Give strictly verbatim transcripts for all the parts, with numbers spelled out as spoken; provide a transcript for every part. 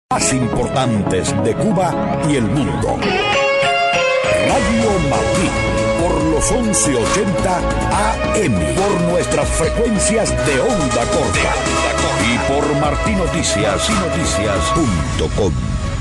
Más importantes de Cuba y el mundo. Radio Martí, por los once ochenta A M, por nuestras frecuencias de onda corta y por martinoticias y noticias punto com.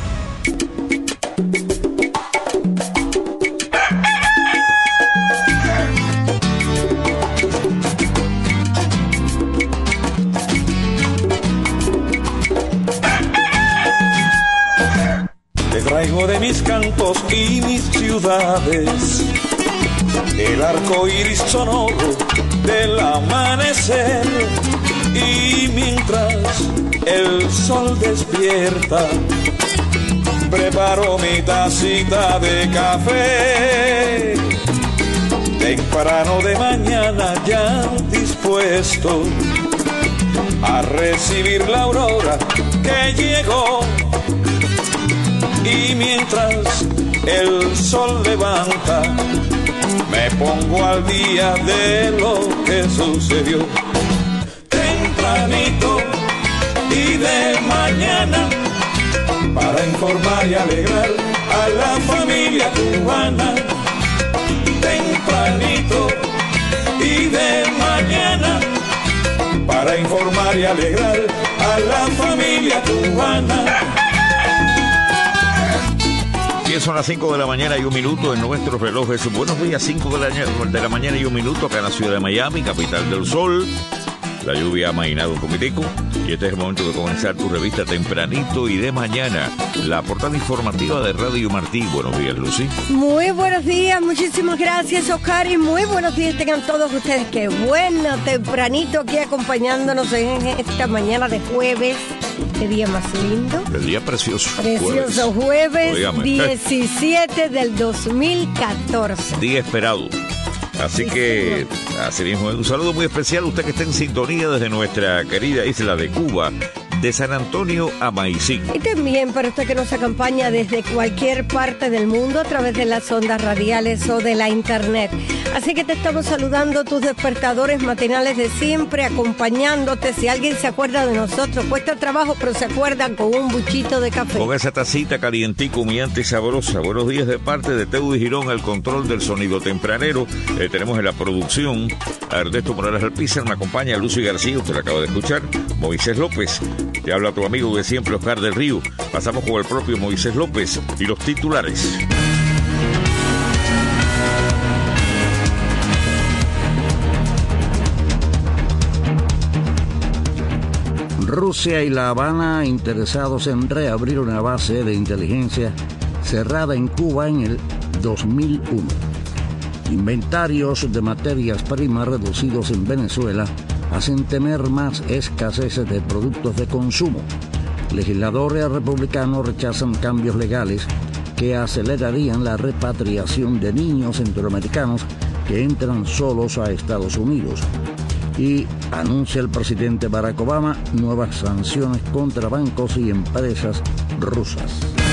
Traigo de mis cantos y mis ciudades el arco iris sonoro del amanecer, y mientras el sol despierta preparo mi tacita de café. Temprano de mañana ya dispuesto a recibir la aurora que llegó. Y mientras el sol levanta, me pongo al día de lo que sucedió. Tempranito y de mañana, para informar y alegrar a la familia cubana. Tempranito y de mañana, para informar y alegrar a la familia cubana. Bien, son las cinco de la mañana y un minuto en nuestros relojes. Buenos días, cinco de la, de la mañana y un minuto acá en la ciudad de Miami, capital del sol. La lluvia ha amainado un poquitico y este es el momento de comenzar tu revista Tempranito y de mañana, la portada informativa de Radio Martí. Buenos días, Lucy. Muy buenos días, muchísimas gracias, Oscar, y muy buenos días tengan todos ustedes. Qué bueno, tempranito aquí acompañándonos en esta mañana de jueves. Qué día más lindo. El día precioso. Precioso jueves, jueves diecisiete del dos mil catorce. Día esperado. Así sí, que, señor. Así mismo, un saludo muy especial a usted que está en sintonía desde nuestra querida isla de Cuba, de San Antonio a Maicí. Y también para usted que nos acompaña desde cualquier parte del mundo a través de las ondas radiales o de la internet. Así que te estamos saludando, tus despertadores matinales de siempre, acompañándote. Si alguien se acuerda de nosotros, cuesta trabajo, pero se acuerdan con un buchito de café. Con esa tacita calientico, humeante y sabrosa. Buenos días de parte de Teudy Girón, al control del sonido tempranero. Eh, tenemos en la producción a Ernesto Morales Alpizar, me acompaña Lucy García, usted la acaba de escuchar, Moisés López. Te habla tu amigo de siempre, Oscar del Río. Pasamos con el propio Moisés López y los titulares. Rusia y La Habana interesados en reabrir una base de inteligencia cerrada en Cuba en el dos mil uno. Inventarios de materias primas reducidos en Venezuela hacen temer más escasez de productos de consumo. Legisladores republicanos rechazan cambios legales que acelerarían la repatriación de niños centroamericanos que entran solos a Estados Unidos. Y anuncia el presidente Barack Obama nuevas sanciones contra bancos y empresas rusas.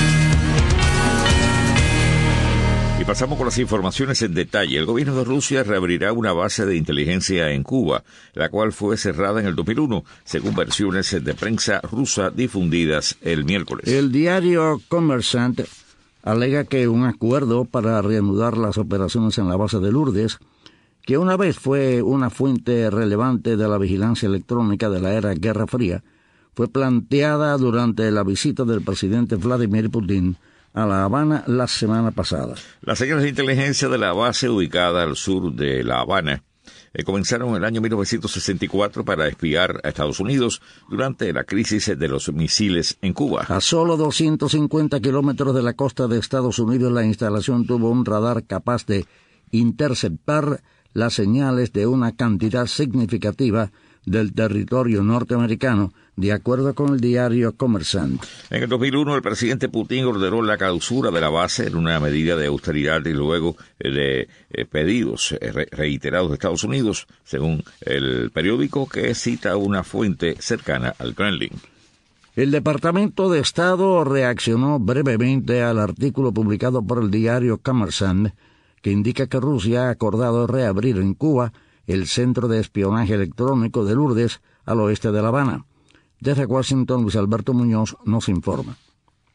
Pasamos con las informaciones en detalle. El gobierno de Rusia reabrirá una base de inteligencia en Cuba, la cual fue cerrada en el dos mil uno, según versiones de prensa rusa difundidas el miércoles. El diario Kommersant alega que un acuerdo para reanudar las operaciones en la base de Lourdes, que una vez fue una fuente relevante de la vigilancia electrónica de la era Guerra Fría, fue planteada durante la visita del presidente Vladimir Putin a La Habana la semana pasada. Las señales de inteligencia de la base ubicada al sur de La Habana eh, comenzaron en el año mil novecientos sesenta y cuatro para espiar a Estados Unidos durante la crisis de los misiles en Cuba. A solo doscientos cincuenta kilómetros de la costa de Estados Unidos, la instalación tuvo un radar capaz de interceptar las señales de una cantidad significativa del territorio norteamericano, de acuerdo con el diario Kommersant. En el dos mil uno, el presidente Putin ordenó la clausura de la base en una medida de austeridad y luego de eh, pedidos eh, re- reiterados de Estados Unidos, según el periódico que cita una fuente cercana al Kremlin. El Departamento de Estado reaccionó brevemente al artículo publicado por el diario Kommersant, que indica que Rusia ha acordado reabrir en Cuba el Centro de Espionaje Electrónico de Lourdes, al oeste de La Habana. Desde Washington, Luis Alberto Muñoz nos informa.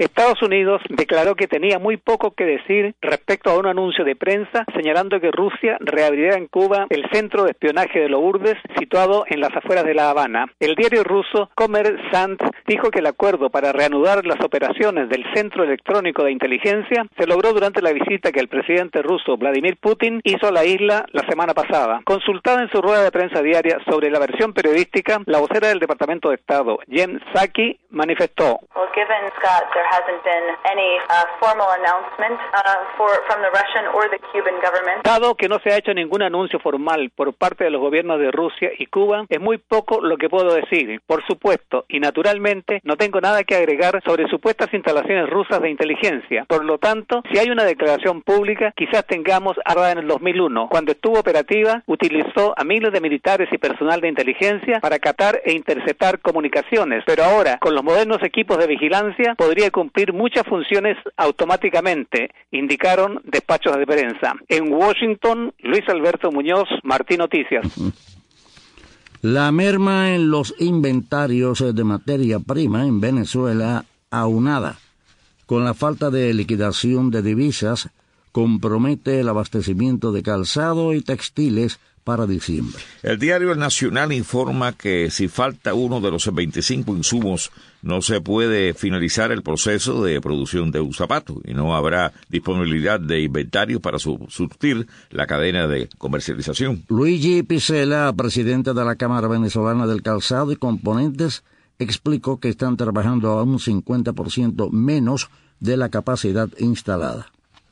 Estados Unidos declaró que tenía muy poco que decir respecto a un anuncio de prensa señalando que Rusia reabrirá en Cuba el centro de espionaje de Lourdes situado en las afueras de La Habana. El diario ruso Kommersant dijo que el acuerdo para reanudar las operaciones del Centro Electrónico de Inteligencia se logró durante la visita que el presidente ruso Vladimir Putin hizo a la isla la semana pasada. Consultada en su rueda de prensa diaria sobre la versión periodística, la vocera del Departamento de Estado, Jen Psaki, manifestó: Well, given, Scott, there hasn't been any uh, formal announcement uh, for, from the Russian or the Cuban government. Dado que no se ha hecho ningún anuncio formal por parte de los gobiernos de Rusia y Cuba, es muy poco lo que puedo decir. Por supuesto, y naturalmente, no tengo nada que agregar sobre supuestas instalaciones rusas de inteligencia. Por lo tanto, si hay una declaración pública, quizás tengamos ahora en el dos mil uno. Cuando estuvo operativa, utilizó a miles de militares y personal de inteligencia para catar e interceptar comunicaciones, pero ahora, con los modernos equipos de vigilancia, podría cumplir muchas funciones automáticamente, indicaron despachos de prensa. En Washington, Luis Alberto Muñoz, Martín Noticias. La merma en los inventarios de materia prima en Venezuela, aunada con la falta de liquidación de divisas, compromete el abastecimiento de calzado y textiles para diciembre. El diario El Nacional informa que si falta uno de los veinticinco insumos, no se puede finalizar el proceso de producción de un zapato y no habrá disponibilidad de inventario para surtir la cadena de comercialización. Luigi Picela, presidente de la Cámara Venezolana del Calzado y Componentes, explicó que están trabajando a un cincuenta por ciento menos de la capacidad instalada.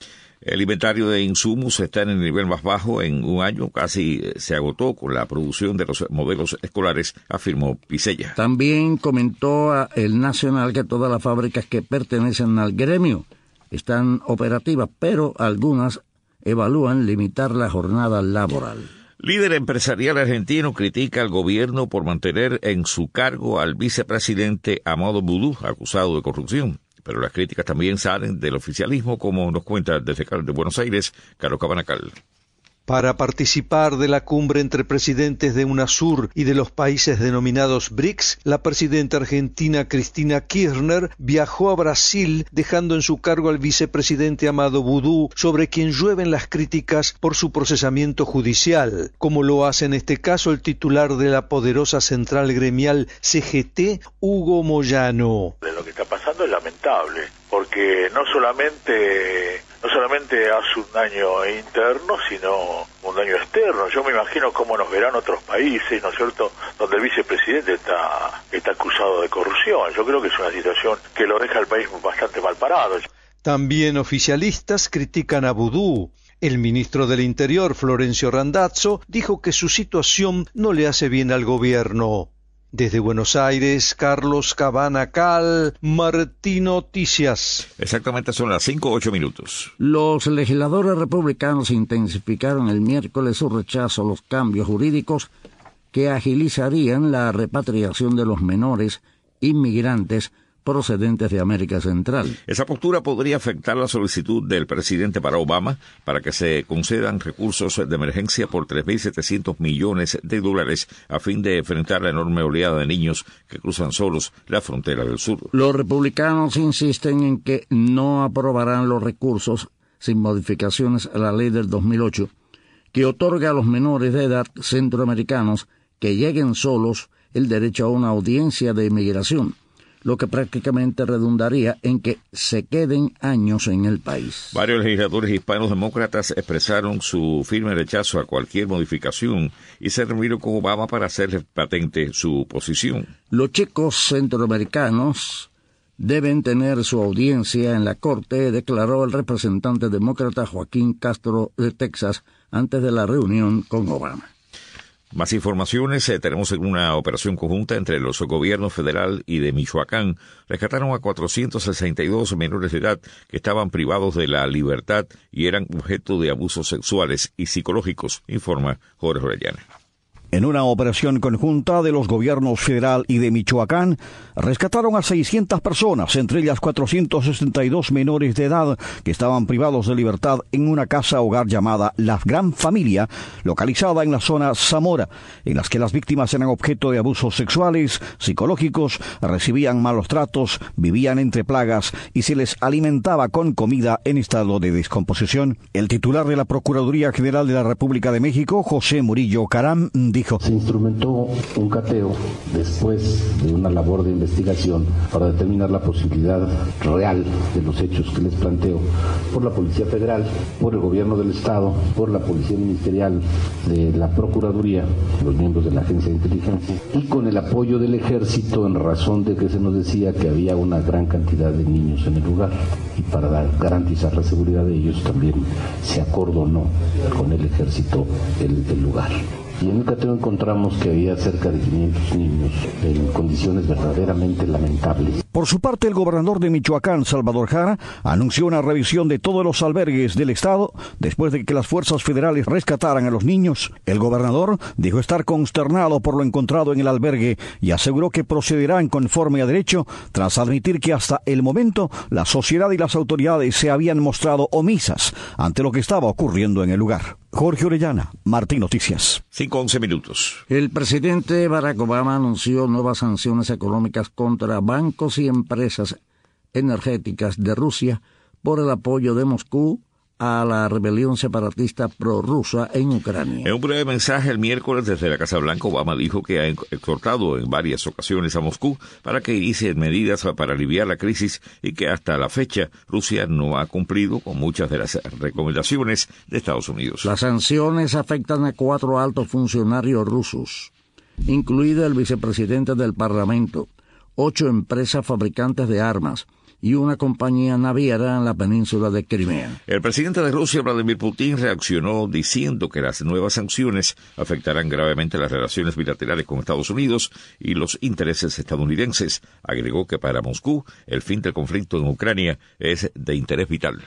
El inventario de insumos está en el nivel más bajo en un año, casi se agotó con la producción de los modelos escolares, afirmó Picella. También comentó a El Nacional que todas las fábricas que pertenecen al gremio están operativas, pero algunas evalúan limitar la jornada laboral. Líder empresarial argentino critica al gobierno por mantener en su cargo al vicepresidente Amado Boudou, acusado de corrupción. Pero las críticas también salen del oficialismo, como nos cuenta desde de Buenos Aires, Carlos Cabanacal. Para participar de la cumbre entre presidentes de UNASUR y de los países denominados B R I C S, la presidenta argentina Cristina Kirchner viajó a Brasil, dejando en su cargo al vicepresidente Amado Boudou, sobre quien llueven las críticas por su procesamiento judicial, como lo hace en este caso el titular de la poderosa central gremial C G T, Hugo Moyano. Lo que está pasando es lamentable, porque no solamente... no solamente hace un daño interno, sino un daño externo. Yo me imagino cómo nos verán otros países, ¿no es cierto?, donde el vicepresidente está, está acusado de corrupción. Yo creo que es una situación que lo deja al país bastante mal parado. También oficialistas critican a Boudou. El ministro del Interior, Florencio Randazzo, dijo que su situación no le hace bien al gobierno. Desde Buenos Aires, Carlos Cabanacal, Martín Noticias. Exactamente son las cinco ocho minutos. Los legisladores republicanos intensificaron el miércoles su rechazo a los cambios jurídicos que agilizarían la repatriación de los menores inmigrantes procedentes de América Central. Esa postura podría afectar la solicitud del presidente Barack Obama para que se concedan recursos de emergencia por tres mil setecientos millones de dólares a fin de enfrentar la enorme oleada de niños que cruzan solos la frontera del sur. Los republicanos insisten en que no aprobarán los recursos sin modificaciones a la ley del dos mil ocho, que otorga a los menores de edad centroamericanos que lleguen solos el derecho a una audiencia de inmigración, lo que prácticamente redundaría en que se queden años en el país. Varios legisladores hispanos demócratas expresaron su firme rechazo a cualquier modificación y se reunieron con Obama para hacer patente su posición. Los chicos centroamericanos deben tener su audiencia en la corte, declaró el representante demócrata Joaquín Castro de Texas antes de la reunión con Obama. Más informaciones, eh, tenemos una operación conjunta entre los gobiernos federal y de Michoacán. Rescataron a cuatrocientos sesenta y dos menores de edad que estaban privados de la libertad y eran objeto de abusos sexuales y psicológicos, informa Jorge Orellana. En una operación conjunta de los gobiernos federal y de Michoacán, rescataron a seiscientas personas, entre ellas cuatrocientos sesenta y dos menores de edad que estaban privados de libertad en una casa hogar llamada La Gran Familia, localizada en la zona Zamora, en las que las víctimas eran objeto de abusos sexuales, psicológicos, recibían malos tratos, vivían entre plagas y se les alimentaba con comida en estado de descomposición. El titular de la Procuraduría General de la República de México, José Murillo Caram, dijo: se instrumentó un cateo después de una labor de investigación para determinar la posibilidad real de los hechos que les planteo por la Policía Federal, por el Gobierno del Estado, por la Policía Ministerial de la Procuraduría, los miembros de la Agencia de Inteligencia, y con el apoyo del Ejército en razón de que se nos decía que había una gran cantidad de niños en el lugar, y para dar, garantizar la seguridad de ellos también se acordonó con el Ejército el, el lugar. Y en el cateo encontramos que había cerca de quinientos niños en condiciones verdaderamente lamentables. Por su parte, el gobernador de Michoacán, Salvador Jara, anunció una revisión de todos los albergues del estado después de que las fuerzas federales rescataran a los niños. El gobernador dijo estar consternado por lo encontrado en el albergue y aseguró que procederán conforme a derecho, tras admitir que hasta el momento la sociedad y las autoridades se habían mostrado omisas ante lo que estaba ocurriendo en el lugar. Jorge Orellana, Martín Noticias. cinco once minutos. El presidente Barack Obama anunció nuevas sanciones económicas contra bancos y empresas energéticas de Rusia por el apoyo de Moscú a la rebelión separatista prorrusa en Ucrania. En un breve mensaje el miércoles desde la Casa Blanca, Obama dijo que ha exhortado en varias ocasiones a Moscú para que inicie medidas para aliviar la crisis y que hasta la fecha Rusia no ha cumplido con muchas de las recomendaciones de Estados Unidos. Las sanciones afectan a cuatro altos funcionarios rusos, incluido el vicepresidente del Parlamento, ocho empresas fabricantes de armas y una compañía naviera en la península de Crimea. El presidente de Rusia, Vladimir Putin, reaccionó diciendo que las nuevas sanciones afectarán gravemente las relaciones bilaterales con Estados Unidos y los intereses estadounidenses. Agregó que para Moscú el fin del conflicto en Ucrania es de interés vital.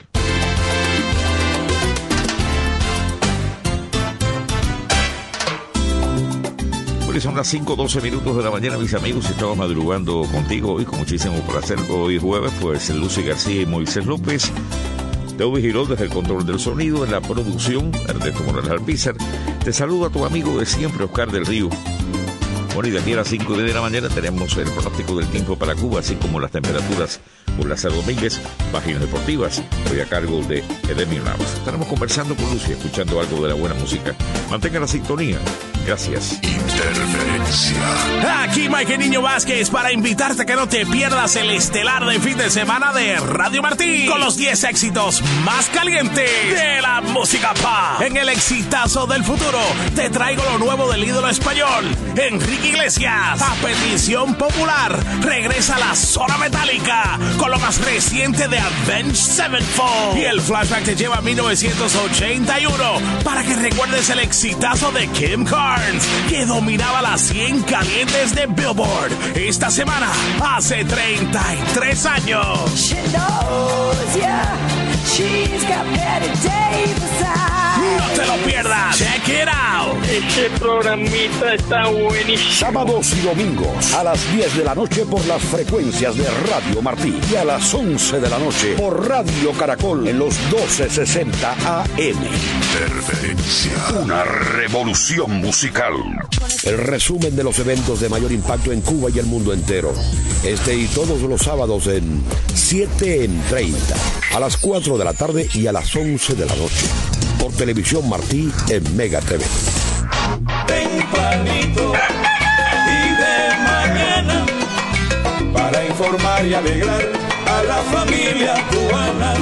Son las cinco doce minutos de la mañana, mis amigos. Estamos madrugando contigo hoy con muchísimo placer. Hoy jueves, pues Lucy García y Moisés López. Teo Girón desde el control del sonido, en la producción, Ernesto Morales Alpizar. Te saluda tu amigo de siempre, Oscar del Río. Bueno, y de aquí a las cinco de la mañana tenemos el pronóstico del tiempo para Cuba, así como las temperaturas por Lázaro Domínguez, páginas deportivas, hoy a cargo de Edemir Navas. Estaremos conversando con Lucy, escuchando algo de la buena música. Mantenga la sintonía. Gracias. Interferencia. Aquí Mike Niño Vázquez para invitarte a que no te pierdas el estelar de fin de semana de Radio Martí, con los diez éxitos más calientes de la música pop. En el exitazo del futuro te traigo lo nuevo del ídolo español, Enrique Iglesias. A petición popular regresa la zona metálica con lo más reciente de Avenged Sevenfold. Y el flashback te lleva a mil novecientos ochenta y uno para que recuerdes el exitazo de Kim Carnes, que dominaba las cien calientes de Billboard esta semana, hace treinta y tres años. She knows, yeah. She's got better days beside. No te lo pierdas. Check it out. Este programita está buenísimo. Sábados y domingos a las diez de la noche por las frecuencias de Radio Martí y a las once de la noche por Radio Caracol en los doce sesenta A M. Interferencia. Una revolución musical. El resumen de los eventos de mayor impacto en Cuba y el mundo entero. Este y todos los sábados en siete en treinta, a las cuatro de la tarde y a las once de la noche. Por Televisión Martí en Mega T V. Tempranito y de mañana, para informar y alegrar a la familia cubana.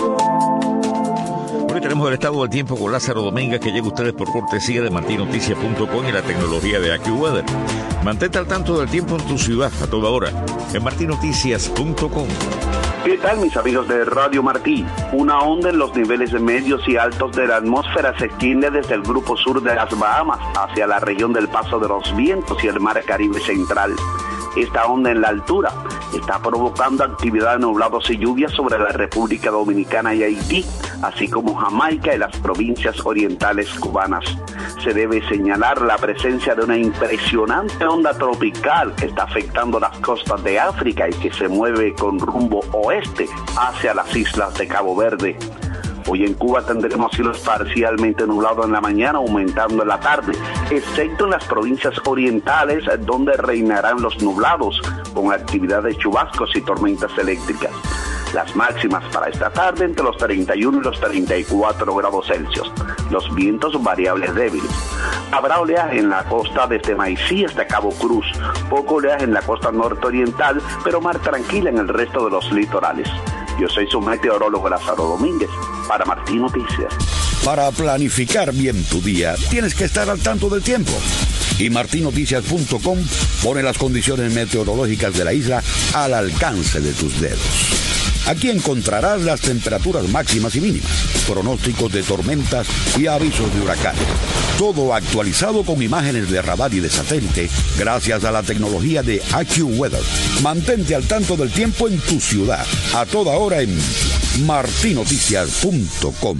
Hoy tenemos el estado del tiempo con Lázaro Domínguez, que llega a ustedes por cortesía de martín noticias punto com y la tecnología de AccuWeather. Mantente al tanto del tiempo en tu ciudad a toda hora en martín noticias punto com. ¿Qué tal, mis amigos de Radio Martí? Una onda en los niveles medios y altos de la atmósfera se extiende desde el grupo sur de las Bahamas hacia la región del Paso de los Vientos y el Mar Caribe Central. Esta onda en la altura está provocando actividad de nublados y lluvias sobre la República Dominicana y Haití, así como Jamaica y las provincias orientales cubanas. Se debe señalar la presencia de una impresionante onda tropical que está afectando las costas de África y que se mueve con rumbo oeste hacia las islas de Cabo Verde. Hoy en Cuba tendremos cielos parcialmente nublados en la mañana, aumentando en la tarde, excepto en las provincias orientales donde reinarán los nublados, con actividad de chubascos y tormentas eléctricas. Las máximas para esta tarde entre los treinta y uno y los treinta y cuatro grados Celsius. Los vientos variables débiles. Habrá oleaje en la costa desde Maicí hasta Cabo Cruz. Poco oleaje en la costa norteoriental, pero mar tranquila en el resto de los litorales. Yo soy su meteorólogo Lázaro Domínguez, para Martí Noticias. Para planificar bien tu día, tienes que estar al tanto del tiempo. Y martin noticias punto com pone las condiciones meteorológicas de la isla al alcance de tus dedos. Aquí encontrarás las temperaturas máximas y mínimas, pronósticos de tormentas y avisos de huracanes. Todo actualizado con imágenes de radar y de satélite gracias a la tecnología de AccuWeather. Mantente al tanto del tiempo en tu ciudad, a toda hora en martin noticias punto com.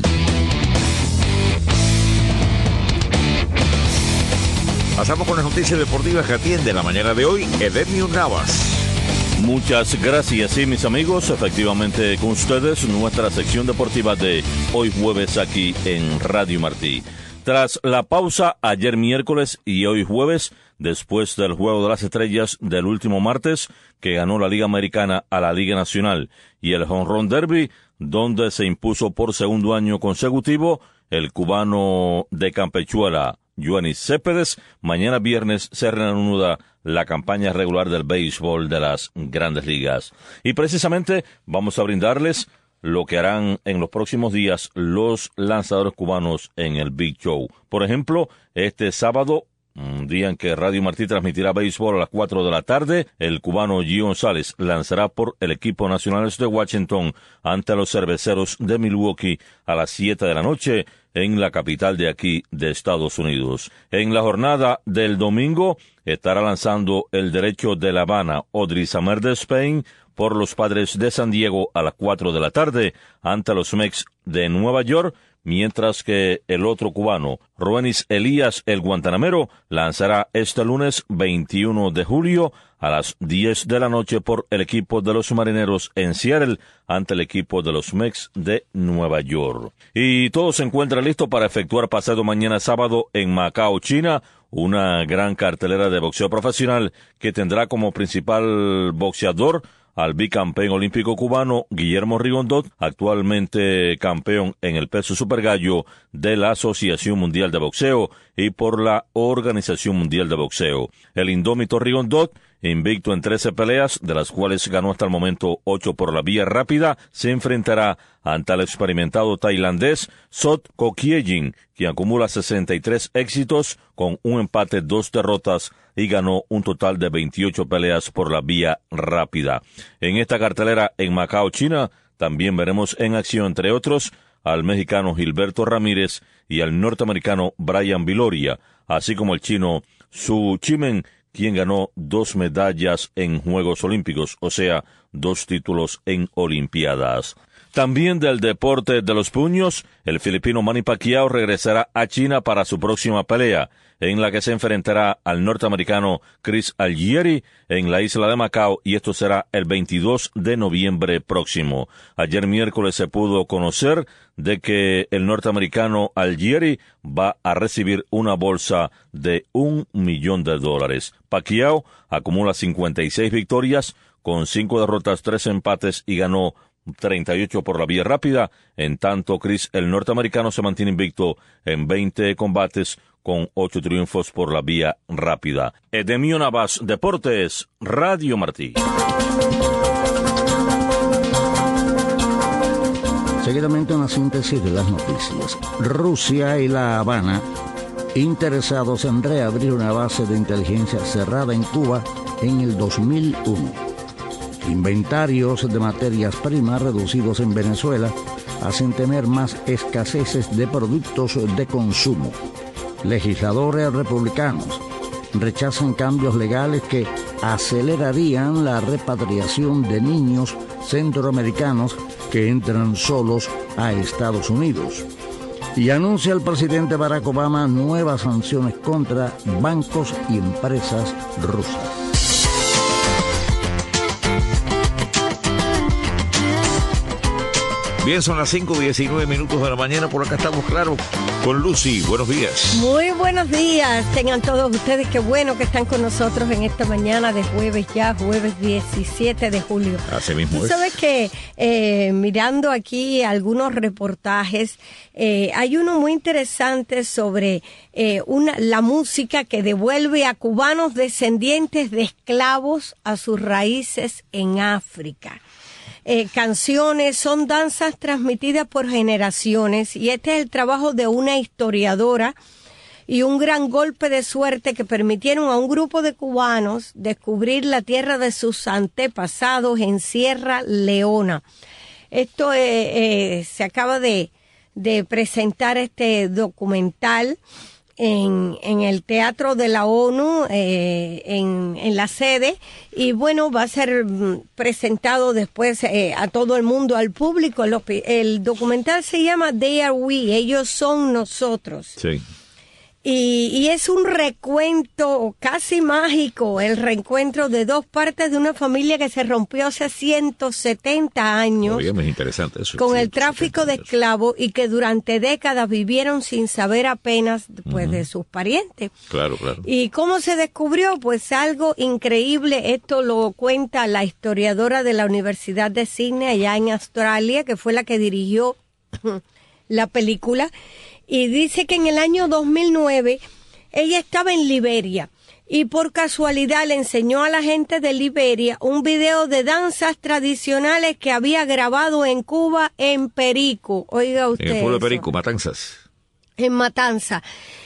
Pasamos con las noticias deportivas que atiende la mañana de hoy Edemio Navas. Muchas gracias, sí, mis amigos, efectivamente con ustedes nuestra sección deportiva de hoy jueves aquí en Radio Martí. Tras la pausa ayer miércoles y hoy jueves, después del Juego de las Estrellas del último martes, que ganó la Liga Americana a la Liga Nacional, y el Home Run Derby, donde se impuso por segundo año consecutivo el cubano de Campechuela, Yoenis Céspedes, mañana viernes se reanuda la campaña regular del béisbol de las Grandes Ligas. Y precisamente vamos a brindarles lo que harán en los próximos días los lanzadores cubanos en el Big Show. Por ejemplo, este sábado, un día en que Radio Martí transmitirá béisbol a las cuatro de la tarde, el cubano Gio González lanzará por el equipo Nacionales de Washington ante los Cerveceros de Milwaukee a las siete de la noche en la capital de aquí de Estados Unidos. En la jornada del domingo estará lanzando el derecho de La Habana, Audrey Samer de Spain, por los Padres de San Diego a las cuatro de la tarde ante los Mets de Nueva York, mientras que el otro cubano, Roenis Elías el Guantanamero, lanzará este lunes veintiuno de julio a las diez de la noche por el equipo de los Marineros en Seattle ante el equipo de los Mets de Nueva York. Y todo se encuentra listo para efectuar pasado mañana sábado en Macao, China, una gran cartelera de boxeo profesional que tendrá como principal boxeador al bicampeón olímpico cubano Guillermo Rigondot, actualmente campeón en el peso supergallo de la Asociación Mundial de Boxeo y por la Organización Mundial de Boxeo. El indómito Rigondot, invicto en trece peleas, de las cuales ganó hasta el momento ocho por la vía rápida, se enfrentará ante el experimentado tailandés Sot Kokyejin, quien acumula sesenta y tres éxitos con un empate, dos derrotas y ganó un total de veintiocho peleas por la vía rápida. En esta cartelera en Macao, China, también veremos en acción, entre otros, al mexicano Gilberto Ramírez y al norteamericano Brian Viloria, así como el chino Su Chimen, quien ganó dos medallas en Juegos Olímpicos, o sea, dos títulos en Olimpiadas. También del deporte de los puños, el filipino Manny Pacquiao regresará a China para su próxima pelea, en la que se enfrentará al norteamericano Chris Algieri en la isla de Macao, y esto será el veintidós de noviembre próximo. Ayer miércoles se pudo conocer de que el norteamericano Algieri va a recibir una bolsa de un millón de dólares. Pacquiao acumula cincuenta y seis victorias, con cinco derrotas, tres empates y ganó treinta y ocho por la vía rápida, en tanto Chris, el norteamericano, se mantiene invicto en veinte combates con ocho triunfos por la vía rápida. Edemio Navas, Deportes, Radio Martí. Seguidamente una síntesis de las noticias. Rusia y La Habana interesados en reabrir una base de inteligencia cerrada en Cuba en el dos mil uno. Inventarios de materias primas reducidos en Venezuela hacen temer más escaseces de productos de consumo. Legisladores republicanos rechazan cambios legales que acelerarían la repatriación de niños centroamericanos que entran solos a Estados Unidos. Y anuncia el presidente Barack Obama nuevas sanciones contra bancos y empresas rusas. Bien, son las cinco diecinueve minutos de la mañana. Por acá estamos, claro, con Lucy. Buenos días. Muy buenos días. Tengan todos ustedes. Qué bueno que están con nosotros en esta mañana de jueves ya, jueves diecisiete de julio. Así mismo Tú es. sabes que eh, mirando aquí algunos reportajes, eh, hay uno muy interesante sobre eh, una, la música que devuelve a cubanos descendientes de esclavos a sus raíces en África. Eh, canciones, son danzas transmitidas por generaciones y este es el trabajo de una historiadora y un gran golpe de suerte que permitieron a un grupo de cubanos descubrir la tierra de sus antepasados en Sierra Leona. Esto eh, eh, se acaba de, de presentar este documental En, en el Teatro de la ONU, eh, en, en la sede, y bueno, va a ser presentado después eh, a todo el mundo, al público. El, el documental se llama They Are We, ellos son nosotros. Sí. Y, y es un recuento casi mágico, el reencuentro de dos partes de una familia que se rompió hace ciento setenta años. Oye, es interesante eso. Con sí, el tráfico de esclavos y que durante décadas vivieron sin saber apenas pues, uh-huh. de sus parientes. Claro, claro. ¿Y cómo se descubrió? Pues algo increíble. Esto lo cuenta la historiadora de la Universidad de Sydney allá en Australia, que fue la que dirigió la película. Y dice que en el año dos mil nueve ella estaba en Liberia y por casualidad le enseñó a la gente de Liberia un video de danzas tradicionales que había grabado en Cuba en Perico. Oiga usted. En el pueblo de eso. Perico, Matanzas. En Matanza.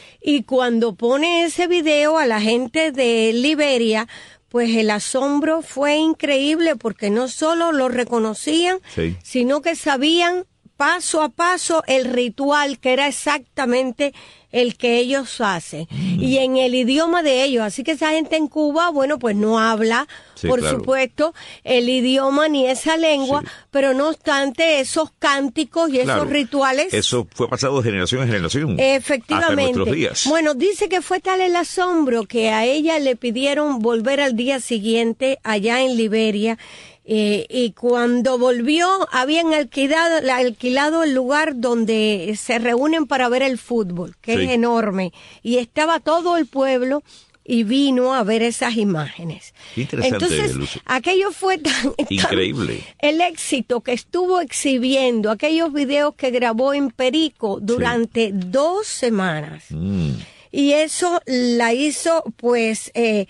Y cuando pone ese video a la gente de Liberia, pues el asombro fue increíble porque no solo lo reconocían, sí. sino que sabían paso a paso el ritual que era exactamente el que ellos hacen mm. y en el idioma de ellos, así que esa gente en Cuba, bueno, pues no habla, sí, por claro. supuesto, el idioma ni esa lengua, sí. pero no obstante esos cánticos y claro. esos rituales. Eso fue pasado de generación en generación. Efectivamente. Hasta nuestros días. Bueno, dice que fue tal el asombro que a ella le pidieron volver al día siguiente allá en Liberia. Eh, y cuando volvió habían alquilado, alquilado el lugar donde se reúnen para ver el fútbol, que sí. es enorme, y estaba todo el pueblo y vino a ver esas imágenes. Interesante. Entonces, Lucy. Aquello fue tan increíble. Tan, el éxito que estuvo exhibiendo, aquellos videos que grabó en Perico durante sí. dos semanas. Mm. Y eso la hizo, pues, eh,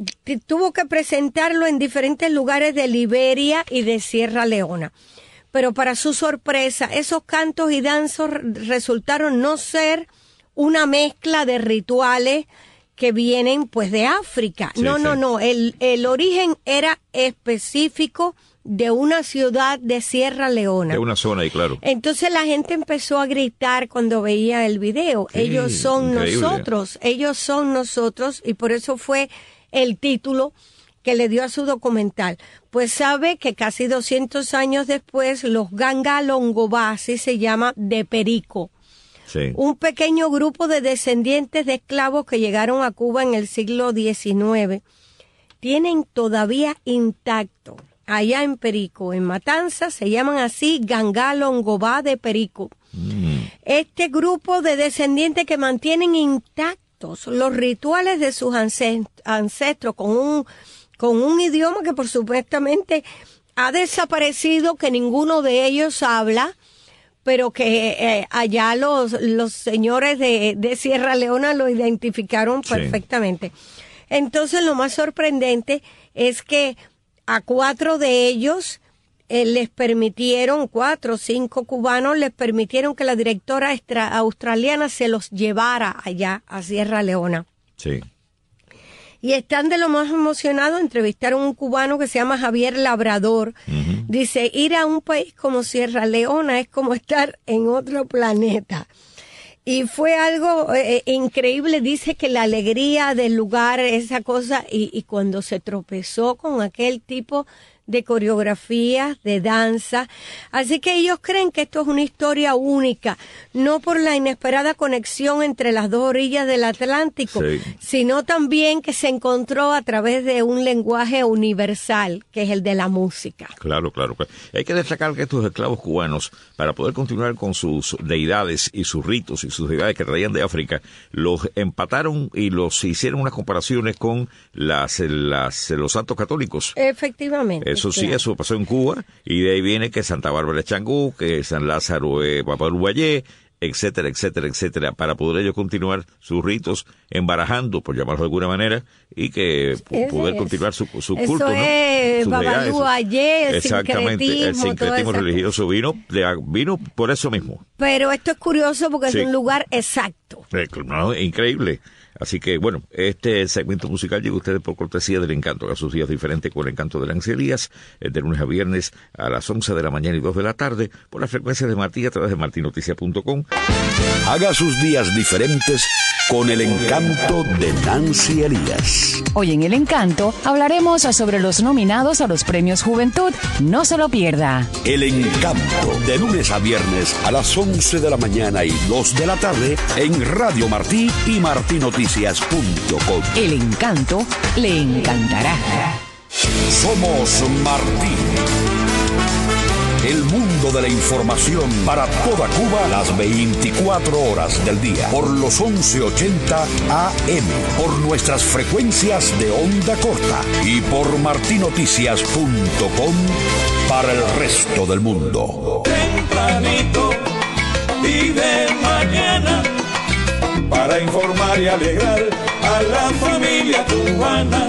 tuvo que presentarlo en diferentes lugares de Liberia y de Sierra Leona. Pero para su sorpresa, esos cantos y danzas resultaron no ser una mezcla de rituales que vienen pues de África. Sí, no, sí. no, no. El, el origen era específico de una ciudad de Sierra Leona. De una zona ahí, claro. Entonces la gente empezó a gritar cuando veía el video. Sí, ellos son increíble. nosotros, ellos son nosotros, y por eso fue el título que le dio a su documental. Pues sabe que casi doscientos años después, los Ganga Longobá, así se llama, de Perico. Sí. Un pequeño grupo de descendientes de esclavos que llegaron a Cuba en el siglo diecinueve, tienen todavía intacto, allá en Perico, en Matanzas, se llaman así Ganga Longobá de Perico. Mm. Este grupo de descendientes que mantienen intactos los rituales de sus ancestros con un, con un idioma que por supuestamente ha desaparecido, que ninguno de ellos habla, pero que eh, allá los, los señores de, de Sierra Leona lo identificaron perfectamente. Sí. Entonces lo más sorprendente es que a cuatro de ellos eh, les permitieron, cuatro o cinco cubanos, les permitieron que la directora extra, australiana se los llevara allá a Sierra Leona. Sí. Y están de lo más emocionados. Entrevistaron a un cubano que se llama Javier Labrador. Uh-huh. Dice, ir a un país como Sierra Leona es como estar en otro planeta. Y fue algo eh, increíble, dice que la alegría del lugar, esa cosa, y, y cuando se tropezó con aquel tipo de coreografía, de danza. Así que ellos creen que esto es una historia única, no por la inesperada conexión entre las dos orillas del Atlántico, sí, sino también que se encontró a través de un lenguaje universal, que es el de la música. Claro, claro, claro. Hay que destacar que estos esclavos cubanos, para poder continuar con sus deidades y sus ritos y sus deidades que traían de África, los empataron y los hicieron unas comparaciones con las, las los santos católicos. Efectivamente. Eso sí, eso pasó en Cuba, y de ahí viene que Santa Bárbara es Changú, que San Lázaro es Paparubayé, etcétera, etcétera, etcétera, para poder ellos continuar sus ritos embarajando, por llamarlo de alguna manera, y que Ese poder es. continuar su, su Eso culto, es ¿no? Babaluayé, el exactamente, sincretismo, el sincretismo religioso vino, vino por eso mismo. Pero esto es curioso porque Sí. es un lugar exacto. Eh, no, increíble. Así que, bueno, este segmento musical llega a ustedes por cortesía del Encanto, que a sus días diferentes con el Encanto de Lancia Elías, eh, de lunes a viernes a las once de la mañana y dos de la tarde, por las frecuencias de Martí a través de marti noticias punto com. Haga sus días diferentes con el Encanto de Nancy Elías. Hoy en El Encanto hablaremos sobre los nominados a los premios Juventud. No se lo pierda. El Encanto, de lunes a viernes a las once de la mañana y dos de la tarde en Radio Martí y marti noticias punto com. El Encanto le encantará. Somos Martí. El mundo de la información para toda Cuba las veinticuatro horas del día por los once ochenta A M, por nuestras frecuencias de onda corta y por marti noticias punto com para el resto del mundo. Tempranito y de mañana, para informar y alegrar a la familia cubana.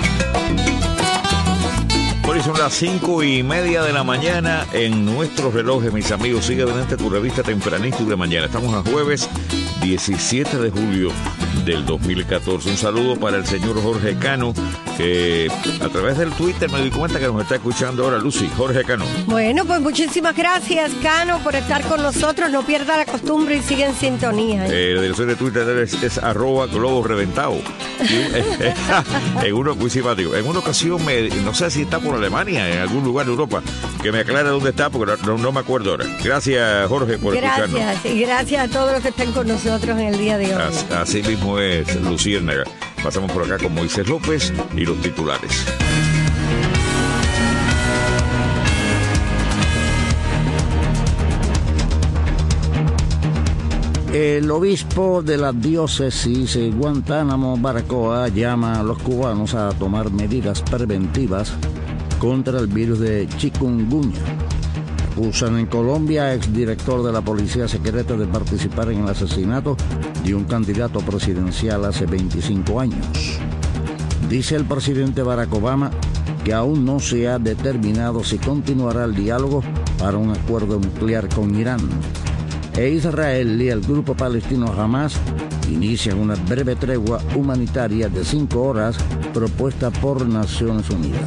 Por eso son las cinco y media de la mañana en nuestros relojes, mis amigos. Sigue adelante tu revista Tempranito de mañana. Estamos a jueves diecisiete de julio del dos mil catorce. Un saludo para el señor Jorge Cano, que a través del Twitter me di cuenta que nos está escuchando ahora, Lucy. Jorge Cano. Bueno, pues muchísimas gracias, Cano, por estar con nosotros. No pierda la costumbre y sigue en sintonía. ¿eh? Eh, la dirección de Twitter es, es arroba globo reventado. En uno, muy simpático. En una ocasión, me, no sé si está por Alemania, en algún lugar de Europa, que me aclara dónde está, porque no, no me acuerdo ahora. Gracias, Jorge, por escucharnos. Gracias, y gracias a todos los que están con nosotros en el día de hoy. Así, así mismo es, Luciérnaga. Pasamos por acá con Moisés López y los titulares. El obispo de la diócesis Guantánamo, Baracoa, llama a los cubanos a tomar medidas preventivas contra el virus de chikungunya. Acusan en Colombia a exdirector de la policía secreta de participar en el asesinato de un candidato presidencial hace veinticinco años. Dice el presidente Barack Obama que aún no se ha determinado si continuará el diálogo para un acuerdo nuclear con Irán. E Israel y el grupo palestino Hamas inician una breve tregua humanitaria de cinco horas propuesta por Naciones Unidas.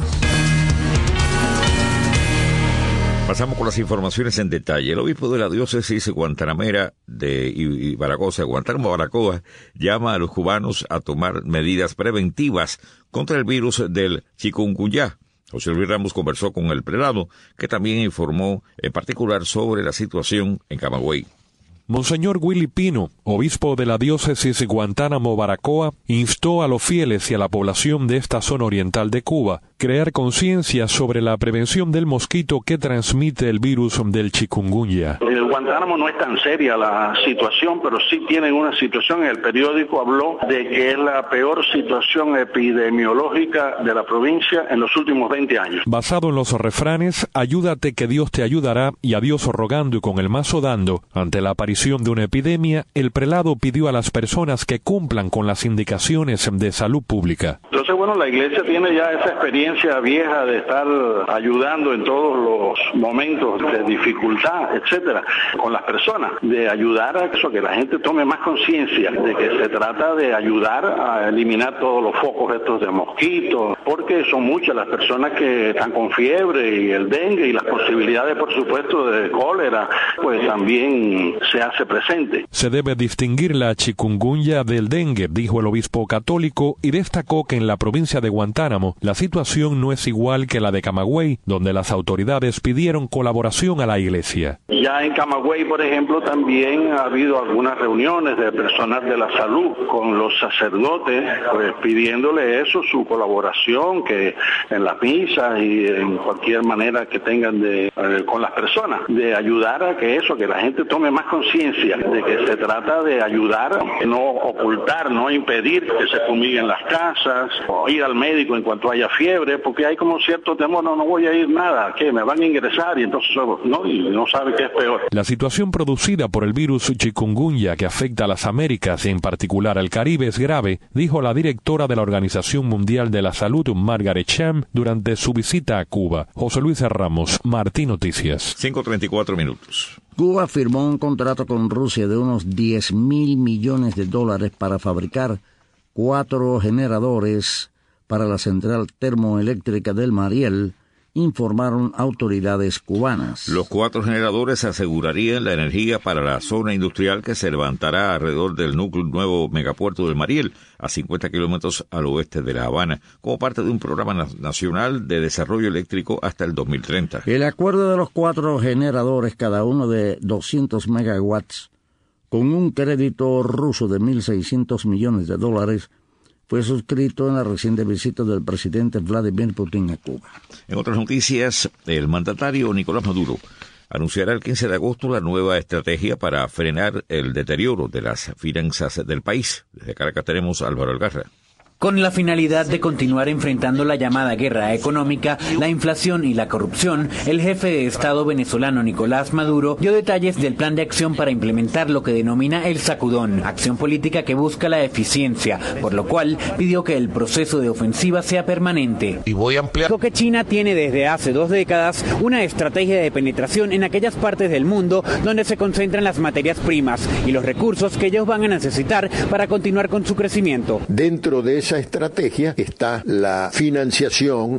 Pasamos con las informaciones en detalle. El obispo de la diócesis guantanamera de y, y Baracoa, Guantánamo Baracoa, llama a los cubanos a tomar medidas preventivas contra el virus del chikungunya. José Luis Ramos conversó con el prelado, que también informó en particular sobre la situación en Camagüey. Monseñor Willy Pino, obispo de la diócesis Guantánamo Baracoa, instó a los fieles y a la población de esta zona oriental de Cuba crear conciencia sobre la prevención del mosquito que transmite el virus del chikungunya. En Guantánamo no es tan seria la situación, pero sí tienen una situación. El periódico habló de que es la peor situación epidemiológica de la provincia en los últimos veinte años. Basado en los refranes, ayúdate que Dios te ayudará y a Dios rogando y con el mazo dando, ante la aparición de una epidemia, el prelado pidió a las personas que cumplan con las indicaciones de salud pública. Entonces, bueno, la iglesia tiene ya esa experiencia vieja de estar ayudando en todos los momentos de dificultad, etcétera. con las personas, de ayudar a eso, que la gente tome más conciencia de que se trata de ayudar a eliminar todos los focos estos de mosquitos, porque son muchas las personas que están con fiebre y el dengue y las posibilidades, por supuesto, de cólera, pues también se hace presente. Se debe distinguir la chikungunya del dengue, dijo el obispo católico, y destacó que en la provincia de Guantánamo la situación no es igual que la de Camagüey, donde las autoridades pidieron colaboración a la iglesia. Ya en Camagüey, por ejemplo, también ha habido algunas reuniones de personal de la salud con los sacerdotes, pues pidiéndole eso, su colaboración, que en las misas y en cualquier manera que tengan de eh, con las personas, de ayudar a que eso, que la gente tome más conciencia de que se trata de ayudar, no ocultar, no impedir que se fumiguen las casas, o ir al médico en cuanto haya fiebre, porque hay como cierto temor, no, no voy a ir nada, que me van a ingresar y entonces no, y no sabe qué es peor. La situación producida por el virus chikungunya que afecta a las Américas y en particular al Caribe es grave, dijo la directora de la Organización Mundial de la Salud, Margaret Chan, durante su visita a Cuba. José Luis Ramos, Martí Noticias. cinco treinta y cuatro minutos. Cuba firmó un contrato con Rusia de unos diez mil millones de dólares para fabricar cuatro generadores para la central termoeléctrica del Mariel, informaron autoridades cubanas. Los cuatro generadores asegurarían la energía para la zona industrial que se levantará alrededor del núcleo nuevo megapuerto del Mariel, a cincuenta kilómetros al oeste de La Habana, como parte de un programa nacional de desarrollo eléctrico hasta el dos mil treinta. El acuerdo de los cuatro generadores, cada uno de doscientos megawatts, con un crédito ruso de mil seiscientos millones de dólares, fue suscrito en la reciente visita del presidente Vladimir Putin a Cuba. En otras noticias, el mandatario Nicolás Maduro anunciará el quince de agosto la nueva estrategia para frenar el deterioro de las finanzas del país. Desde Caracas tenemos a Álvaro Algarra. Con la finalidad de continuar enfrentando la llamada guerra económica, la inflación y la corrupción, el jefe de Estado venezolano Nicolás Maduro dio detalles del plan de acción para implementar lo que denomina el sacudón, acción política que busca la eficiencia, por lo cual pidió que el proceso de ofensiva sea permanente. Y voy a ampliar. Dijo que China tiene desde hace dos décadas una estrategia de penetración en aquellas partes del mundo donde se concentran las materias primas y los recursos que ellos van a necesitar para continuar con su crecimiento. Dentro de esa estrategia está la financiación,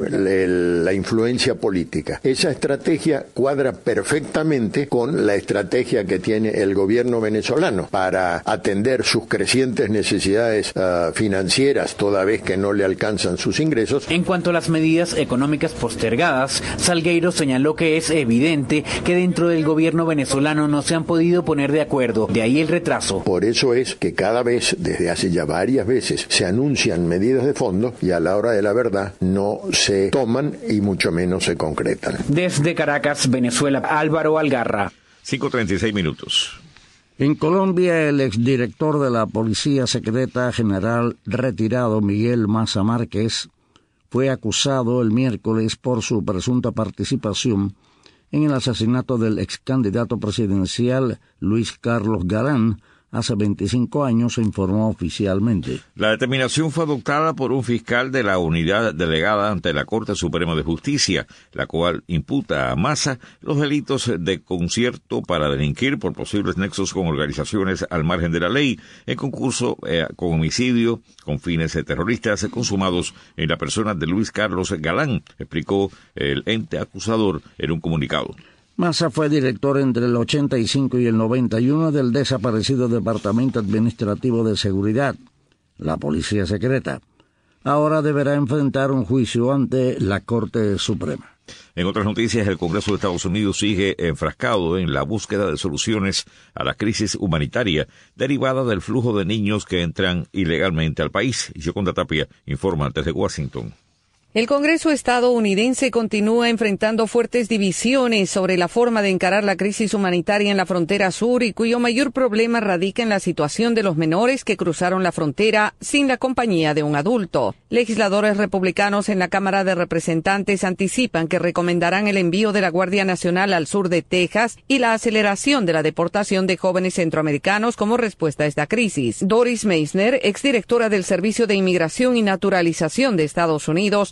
la influencia política. Esa estrategia cuadra perfectamente con la estrategia que tiene el gobierno venezolano para atender sus crecientes necesidades uh, financieras, toda vez que no le alcanzan sus ingresos. En cuanto a las medidas económicas postergadas, Salgueiro señaló que es evidente que dentro del gobierno venezolano no se han podido poner de acuerdo, de ahí el retraso. Por eso es que cada vez, desde hace ya varias veces, se anuncian medidas de fondo y a la hora de la verdad no se toman y mucho menos se concretan. Desde Caracas, Venezuela, Álvaro Algarra. cinco treinta y seis minutos. En Colombia, el exdirector de la Policía Secreta General retirado Miguel Maza Márquez fue acusado el miércoles por su presunta participación en el asesinato del ex candidato presidencial Luis Carlos Galán. Hace veinticinco años, se informó oficialmente. La determinación fue adoptada por un fiscal de la unidad delegada ante la Corte Suprema de Justicia, la cual imputa a Maza los delitos de concierto para delinquir por posibles nexos con organizaciones al margen de la ley, en concurso eh, con homicidio con fines terroristas consumados en la persona de Luis Carlos Galán, explicó el ente acusador en un comunicado. Maza fue director entre el ochenta y cinco y el noventa y uno del desaparecido Departamento Administrativo de Seguridad, la Policía Secreta. Ahora deberá enfrentar un juicio ante la Corte Suprema. En otras noticias, el Congreso de Estados Unidos sigue enfrascado en la búsqueda de soluciones a la crisis humanitaria derivada del flujo de niños que entran ilegalmente al país. Yoconda Tapia informa desde Washington. El Congreso estadounidense continúa enfrentando fuertes divisiones sobre la forma de encarar la crisis humanitaria en la frontera sur y cuyo mayor problema radica en la situación de los menores que cruzaron la frontera sin la compañía de un adulto. Legisladores republicanos en la Cámara de Representantes anticipan que recomendarán el envío de la Guardia Nacional al sur de Texas y la aceleración de la deportación de jóvenes centroamericanos como respuesta a esta crisis. Doris Meissner, exdirectora del Servicio de Inmigración y Naturalización de Estados Unidos,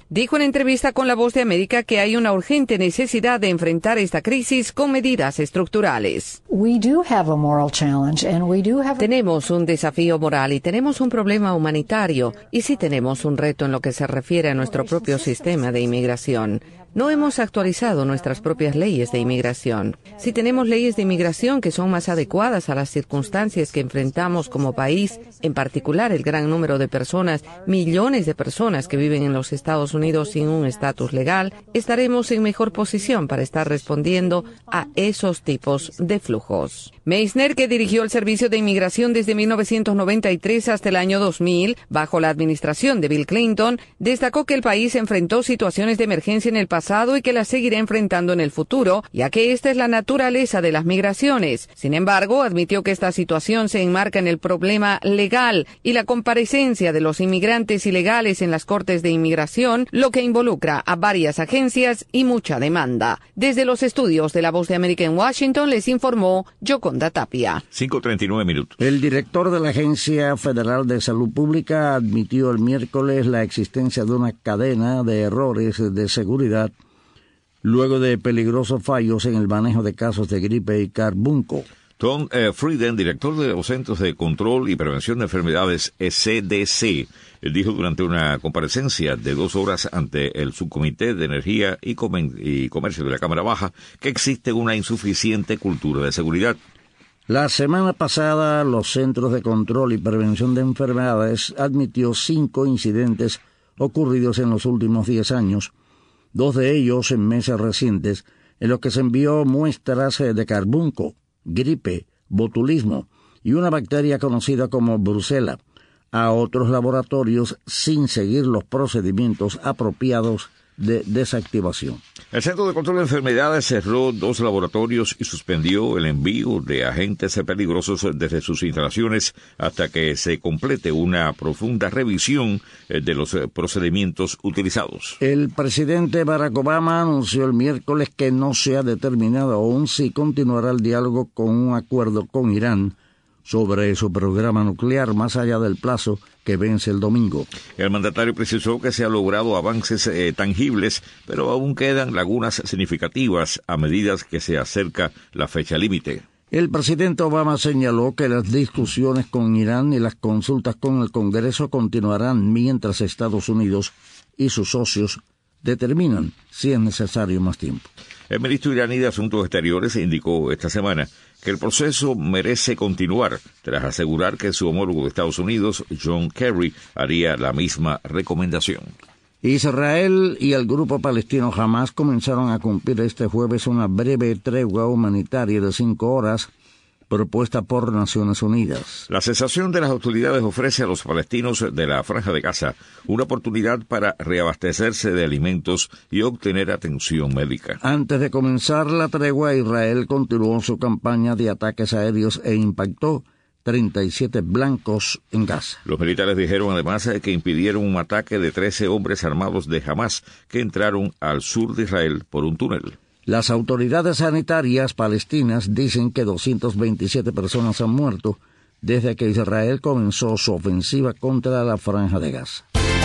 dijo en entrevista con La Voz de América que hay una urgente necesidad de enfrentar esta crisis con medidas estructurales. Tenemos un desafío moral y tenemos un problema humanitario, y sí tenemos un reto en lo que se refiere a nuestro propio sistema de inmigración. No hemos actualizado nuestras propias leyes de inmigración. Si tenemos leyes de inmigración que son más adecuadas a las circunstancias que enfrentamos como país, en particular el gran número de personas, millones de personas que viven en los Estados Unidos sin un estatus legal, estaremos en mejor posición para estar respondiendo a esos tipos de flujos. Meissner, que dirigió el Servicio de Inmigración desde mil novecientos noventa y tres hasta el año dos mil, bajo la administración de Bill Clinton, destacó que el país enfrentó situaciones de emergencia en el pasado y que las seguirá enfrentando en el futuro, ya que esta es la naturaleza de las migraciones. Sin embargo, admitió que esta situación se enmarca en el problema legal y la comparecencia de los inmigrantes ilegales en las cortes de inmigración, lo que involucra a varias agencias y mucha demanda. Desde los estudios de La Voz de América en Washington les informó Yoconda Tapia. cinco treinta y nueve minutos. El director de la Agencia Federal de Salud Pública admitió el miércoles la existencia de una cadena de errores de seguridad luego de peligrosos fallos en el manejo de casos de gripe y carbunco. Tom eh, Frieden, director de los Centros de Control y Prevención de Enfermedades C D C, dijo durante una comparecencia de dos horas ante el Subcomité de Energía y, Comen- y Comercio de la Cámara Baja que existe una insuficiente cultura de seguridad. La semana pasada, los Centros de Control y Prevención de Enfermedades admitió cinco incidentes ocurridos en los últimos diez años, dos de ellos en meses recientes, en los que se envió muestras de carbunco, gripe, botulismo y una bacteria conocida como brucela a otros laboratorios sin seguir los procedimientos apropiados de desactivación. El Centro de Control de Enfermedades cerró dos laboratorios y suspendió el envío de agentes peligrosos desde sus instalaciones hasta que se complete una profunda revisión de los procedimientos utilizados. El presidente Barack Obama anunció el miércoles que no se ha determinado aún si continuará el diálogo con un acuerdo con Irán sobre su programa nuclear más allá del plazo que vence el domingo. El mandatario precisó que se han logrado avances eh, tangibles, pero aún quedan lagunas significativas a medida que se acerca la fecha límite. El presidente Obama señaló que las discusiones con Irán y las consultas con el Congreso continuarán mientras Estados Unidos y sus socios determinan si es necesario más tiempo. El ministro iraní de Asuntos Exteriores indicó esta semana que el proceso merece continuar, tras asegurar que su homólogo de Estados Unidos, John Kerry, haría la misma recomendación. Israel y el grupo palestino Hamas comenzaron a cumplir este jueves una breve tregua humanitaria de cinco horas propuesta por Naciones Unidas. La cesación de las hostilidades ofrece a los palestinos de la Franja de Gaza una oportunidad para reabastecerse de alimentos y obtener atención médica. Antes de comenzar la tregua, Israel continuó su campaña de ataques aéreos e impactó treinta y siete blancos en Gaza. Los militares dijeron además que impidieron un ataque de trece hombres armados de Hamas que entraron al sur de Israel por un túnel. Las autoridades sanitarias palestinas dicen que doscientas veintisiete personas han muerto desde que Israel comenzó su ofensiva contra la Franja de Gaza.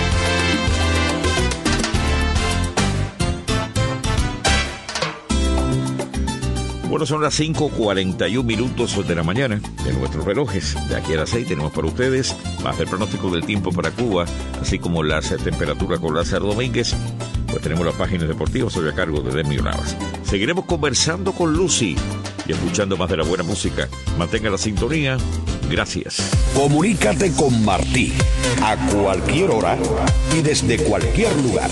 Bueno, son las cinco cuarenta y un minutos de la mañana de nuestros relojes. De aquí a las seis tenemos para ustedes más del pronóstico del tiempo para Cuba, así como las temperaturas con Lázaro Domínguez. Pues tenemos las páginas deportivas, soy a cargo de Demio Navas. Seguiremos conversando con Lucy y escuchando más de la buena música. Mantenga la sintonía. Gracias. Comunícate con Martí a cualquier hora y desde cualquier lugar.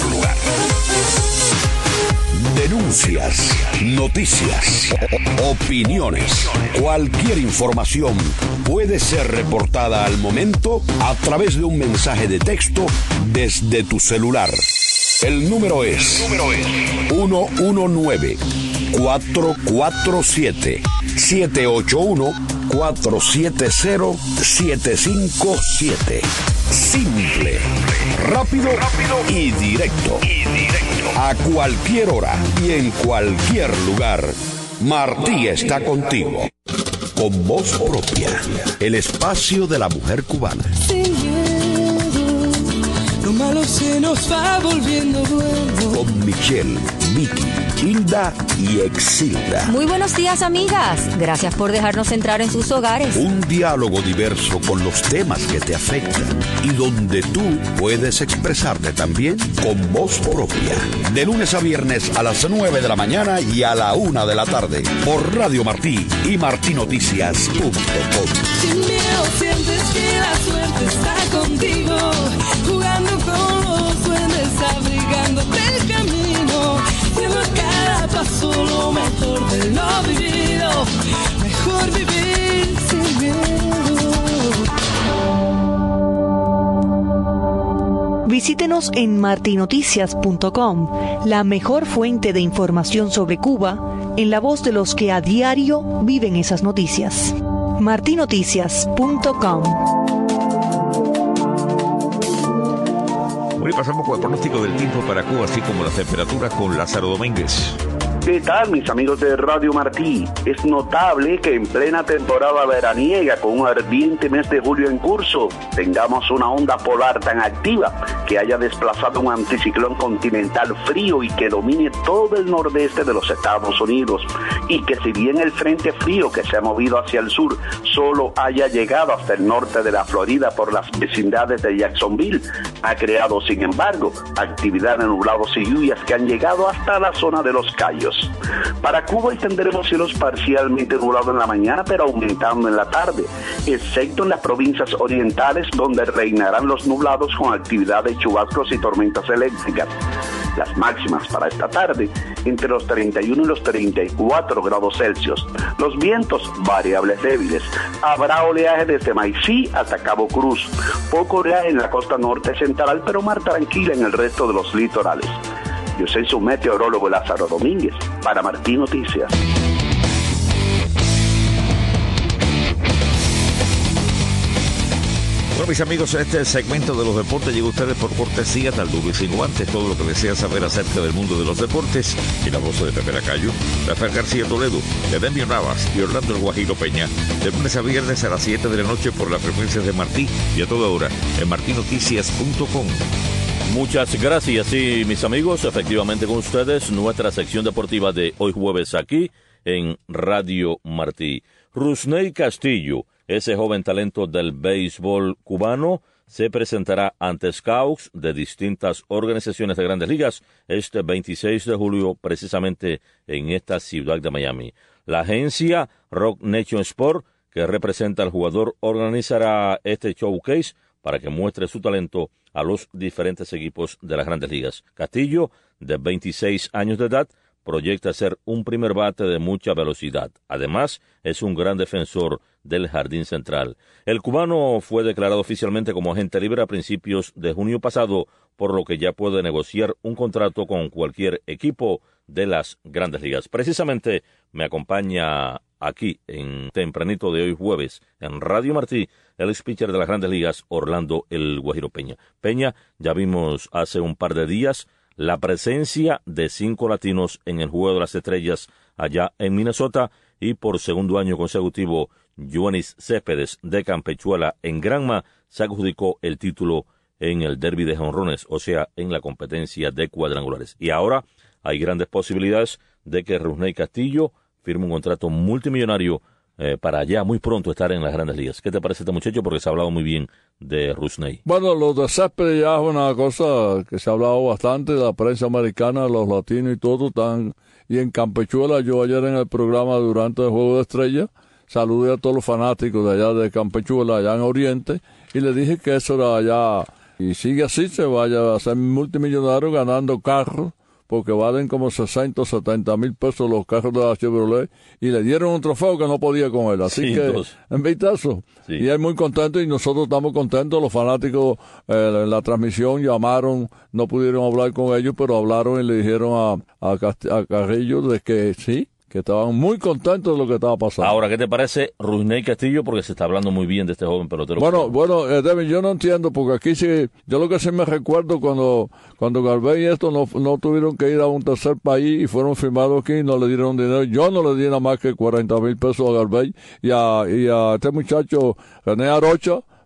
Denuncias, noticias, opiniones, cualquier información puede ser reportada al momento a través de un mensaje de texto desde tu celular. El número es uno uno nueve, cuatro cuatro siete, siete ocho uno, cuatro siete cero, siete cinco siete. Simple, rápido y directo. A cualquier hora y en cualquier lugar, Martí está contigo. Con voz propia, el espacio de la mujer cubana. Sin miedo, no malo se nos va volviendo bueno. Con Michelle, Vicky, Hilda y Exilda. Muy buenos días, amigas. Gracias por dejarnos entrar en sus hogares. Un diálogo diverso con los temas que te afectan y donde tú puedes expresarte también con voz propia. De lunes a viernes a las nueve de la mañana y a la una de la tarde por Radio Martí y martinoticias punto com. Sin miedo sientes que la suerte está contigo, jugando con los duendes, abrigándote el camino, siendo cada paso lo mejor de lo vivido, mejor vivir sin miedo. Visítenos en martinoticias punto com, la mejor fuente de información sobre Cuba, en la voz de los que a diario viven esas noticias. martinoticias punto com. Hoy pasamos con el pronóstico del tiempo para Cuba, así como las temperaturas con Lázaro Domínguez. ¿Qué tal, mis amigos de Radio Martí? Es notable que en plena temporada veraniega, con un ardiente mes de julio en curso, tengamos una onda polar tan activa que haya desplazado un anticiclón continental frío y que domine todo el nordeste de los Estados Unidos, y que si bien el frente frío que se ha movido hacia el sur solo haya llegado hasta el norte de la Florida por las vecindades de Jacksonville, ha creado, sin embargo, actividad de nublados y lluvias que han llegado hasta la zona de Los Cayos. Para Cuba hoy tendremos cielos parcialmente nublados en la mañana, pero aumentando en la tarde, excepto en las provincias orientales, donde reinarán los nublados con actividad de chubascos y tormentas eléctricas. Las máximas para esta tarde entre los treinta y uno y los treinta y cuatro grados Celsius. Los vientos variables débiles. Habrá oleaje desde Maicí hasta Cabo Cruz. Poco oleaje en la costa norte central, pero mar tranquila en el resto de los litorales. Yo soy su meteorólogo Lázaro Domínguez, para Martí Noticias. Bueno, mis amigos, este segmento de los deportes llega a ustedes por cortesía tal y sin guantes. Todo lo que deseas saber acerca del mundo de los deportes. Y la voz de Pepe Lacayo, Rafael García Toledo, Edemio Navas y Orlando El Guajiro Peña. De lunes a viernes a las siete de la noche por las frecuencias de Martí y a toda hora en martinoticias punto com. Muchas gracias, y mis amigos, efectivamente con ustedes, nuestra sección deportiva de hoy jueves aquí en Radio Martí. Rusney Castillo, ese joven talento del béisbol cubano, se presentará ante scouts de distintas organizaciones de Grandes Ligas este veintiséis de julio, precisamente en esta ciudad de Miami. La agencia Rock Nation Sport, que representa al jugador, organizará este showcase para que muestre su talento a los diferentes equipos de las Grandes Ligas. Castillo, de veintiséis años de edad, proyecta ser un primer bate de mucha velocidad. Además, es un gran defensor del jardín central. El cubano fue declarado oficialmente como agente libre a principios de junio pasado, por lo que ya puede negociar un contrato con cualquier equipo de las Grandes Ligas. Precisamente me acompaña aquí en tempranito de hoy jueves en Radio Martí el ex-pitcher de las Grandes Ligas, Orlando El Guajiro Peña. Peña, ya vimos hace un par de días la presencia de cinco latinos en el Juego de las Estrellas allá en Minnesota, y por segundo año consecutivo, Yoenis Céspedes de Campechuela en Granma se adjudicó el título en el derbi de jonrones, o sea, en la competencia de cuadrangulares. Y ahora hay grandes posibilidades de que Rusney Castillo firme un contrato multimillonario eh, para allá muy pronto estar en las Grandes Ligas. ¿Qué te parece este muchacho? Porque se ha hablado muy bien de Rusney. Bueno, lo de Céspedes ya es una cosa que se ha hablado bastante, la prensa americana, los latinos y todo están. Y en Campechuela, yo ayer en el programa durante el Juego de Estrellas, saludé a todos los fanáticos de allá de Campechuela, allá en Oriente, y le dije que eso era allá, y sigue así, se vaya a ser multimillonario ganando carros, porque valen como sesenta o setenta mil pesos los carros de la Chevrolet, y le dieron un trofeo que no podía con él. Así sí, que, entonces, en vistazo. Sí. Y él muy contento, y nosotros estamos contentos. Los fanáticos eh, en la transmisión llamaron, no pudieron hablar con ellos, pero hablaron y le dijeron a, a, Cast- a Carrillo de que sí, que estaban muy contentos de lo que estaba pasando. Ahora, ¿qué te parece Rusney Castillo? Porque se está hablando muy bien de este joven pelotero. Bueno, bueno, eh, Devin, yo no entiendo, porque aquí sí, yo lo que sí me recuerdo cuando cuando Garvey y esto no, no tuvieron que ir a un tercer país y fueron firmados aquí y no le dieron dinero. Yo no le di nada más que cuarenta mil pesos a Garvey y a, y a este muchacho René Arocha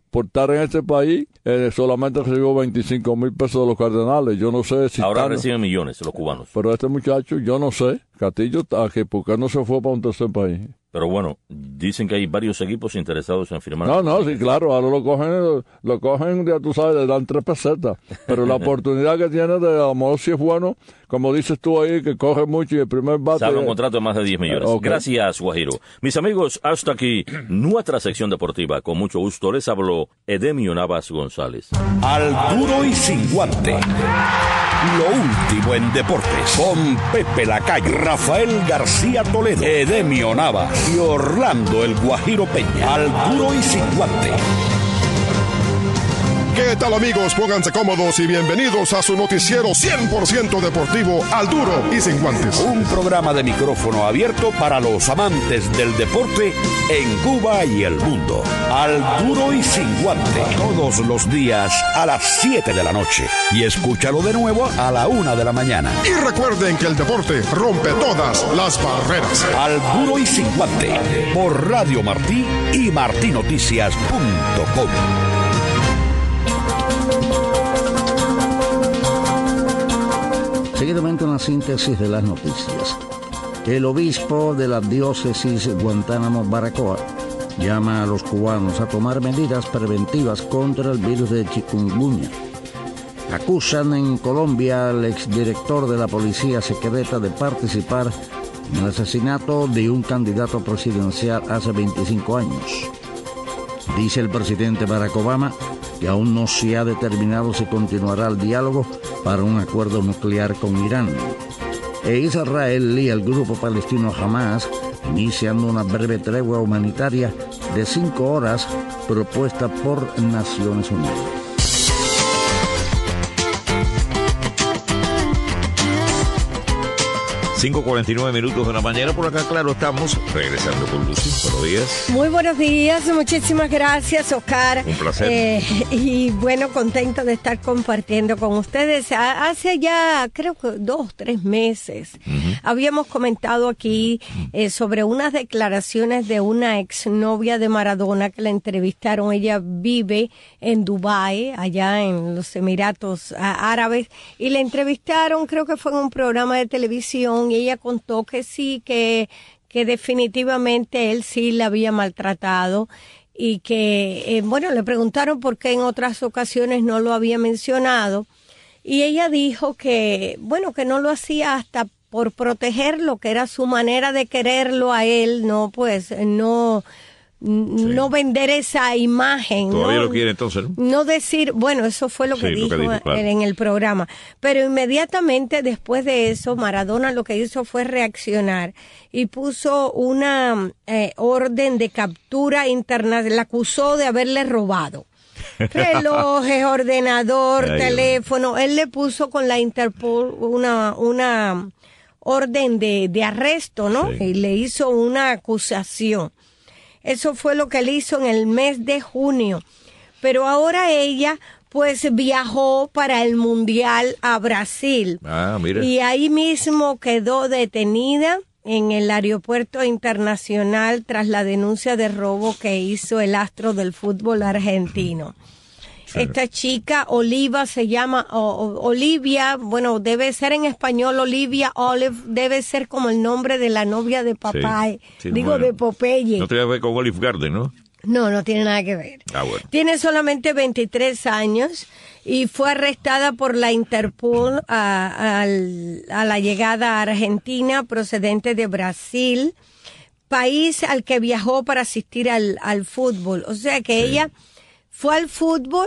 por estar en este país, eh, solamente recibió veinticinco mil pesos de los Cardenales. Yo no sé si... Ahora están, reciben millones los cubanos. Pero este muchacho, yo no sé, Castillo, ¿por qué no se fue para un tercer país? Pero bueno, dicen que hay varios equipos interesados en firmar. No, no, sí, claro, ahora lo cogen, lo cogen, ya tú sabes, le dan tres pesetas. Pero la oportunidad que tiene de, a lo mejor si es bueno, como dices tú ahí, que coge mucho y el primer bate... Sabe un contrato de más de diez millones. Okay. Gracias, Guajiro. Mis amigos, hasta aquí nuestra sección deportiva. Con mucho gusto les habló Edemio Navas González. Al duro y sin guante. Lo último en deportes. Con Pepe Lacayo, Rafael García Toledo, Edemio Navas y Orlando el Guajiro Peña. Al duro y sin guante. ¿Qué tal, amigos? Pónganse cómodos y bienvenidos a su noticiero cien por ciento deportivo Al Duro y Sin Guantes. Un programa de micrófono abierto para los amantes del deporte en Cuba y el mundo. Al Duro y Sin Guante. Todos los días a las siete de la noche. Y escúchalo de nuevo a la una de la mañana. Y recuerden que el deporte rompe todas las barreras. Al Duro y Sin Guante. Por Radio Martí y martí noticias punto com. Seguidamente una síntesis de las noticias. El obispo de la diócesis Guantánamo-Baracoa llama a los cubanos a tomar medidas preventivas contra el virus de chikungunya. Acusan en Colombia al exdirector de la policía secreta de participar en el asesinato de un candidato presidencial hace veinticinco años. Dice el presidente Barack Obama que aún no se ha determinado si continuará el diálogo para un acuerdo nuclear con Irán. E Israel y el grupo palestino Hamas inician una breve tregua humanitaria de cinco horas propuesta por Naciones Unidas. cinco cuarenta y nueve minutos de la mañana, por acá, claro, estamos regresando con Lucy. Buenos días. Muy buenos días, muchísimas gracias, Oscar. Un placer. Eh, y bueno, contento de estar compartiendo con ustedes. Hace ya, creo que dos, tres meses, uh-huh. habíamos comentado aquí eh, sobre unas declaraciones de una exnovia de Maradona que la entrevistaron. Ella vive en Dubái, allá en los Emiratos Árabes, y la entrevistaron, creo que fue en un programa de televisión, y ella contó que sí, que, que definitivamente él sí la había maltratado y que, eh, bueno, le preguntaron por qué en otras ocasiones no lo había mencionado y ella dijo que, bueno, que no lo hacía hasta por protegerlo, que era su manera de quererlo a él, no, pues, no... Sí. No vender esa imagen. Todavía ¿no? lo quiere entonces, ¿no? No decir, bueno, eso fue lo que, sí, dijo, lo que dijo claro. en el programa. Pero inmediatamente después de eso, Maradona lo que hizo fue reaccionar y puso una eh, orden de captura internacional. La acusó de haberle robado relojes, ordenador, Ay, teléfono. Dios. Él le puso con la Interpol una, una orden de, de arresto, ¿no? Sí. Y le hizo una acusación. Eso fue lo que él hizo en el mes de junio. Pero ahora ella, pues, viajó para el Mundial a Brasil. Ah, mira. Y ahí mismo quedó detenida en el aeropuerto internacional tras la denuncia de robo que hizo el astro del fútbol argentino. Sí. Esta chica, Oliva, se llama o, o, Olivia, bueno, debe ser en español, Olivia Olive, debe ser como el nombre de la novia de Popeye, sí, sí, digo, bueno, de Popeye. No tiene que ver con Olive Garden, ¿no? No, no tiene nada que ver. Ah, bueno. Tiene solamente veintitrés años y fue arrestada por la Interpol a, a, a la llegada a Argentina procedente de Brasil, país al que viajó para asistir al, al fútbol. O sea que sí. ella... Fue al fútbol,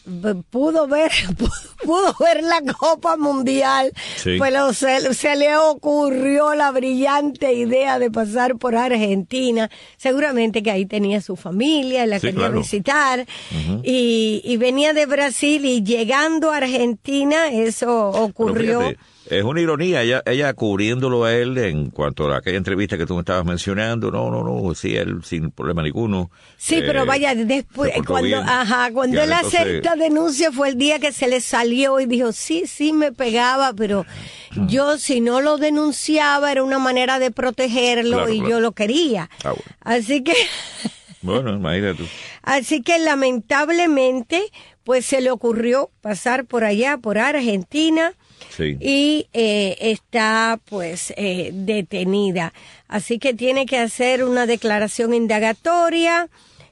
pudo ver, pudo ver la Copa Mundial, sí. pero se, se le ocurrió la brillante idea de pasar por Argentina. Seguramente que ahí tenía su familia, la sí, quería claro. visitar, uh-huh. y, y venía de Brasil y llegando a Argentina eso ocurrió. Es una ironía, ella, ella cubriéndolo a él en cuanto a aquella entrevista que tú me estabas mencionando. No, no, no, sí, él sin problema ninguno. Sí, eh, pero vaya, después, cuando, ajá, cuando él hace entonces... esta denuncia fue el día que se le salió y dijo, sí, sí me pegaba, pero uh-huh. yo si no lo denunciaba era una manera de protegerlo claro, y claro. yo lo quería. Ah, bueno. Así que... Bueno, imagínate. Así que lamentablemente, pues se le ocurrió pasar por allá, por Argentina, sí. y eh, está pues eh, detenida. Así que tiene que hacer una declaración indagatoria.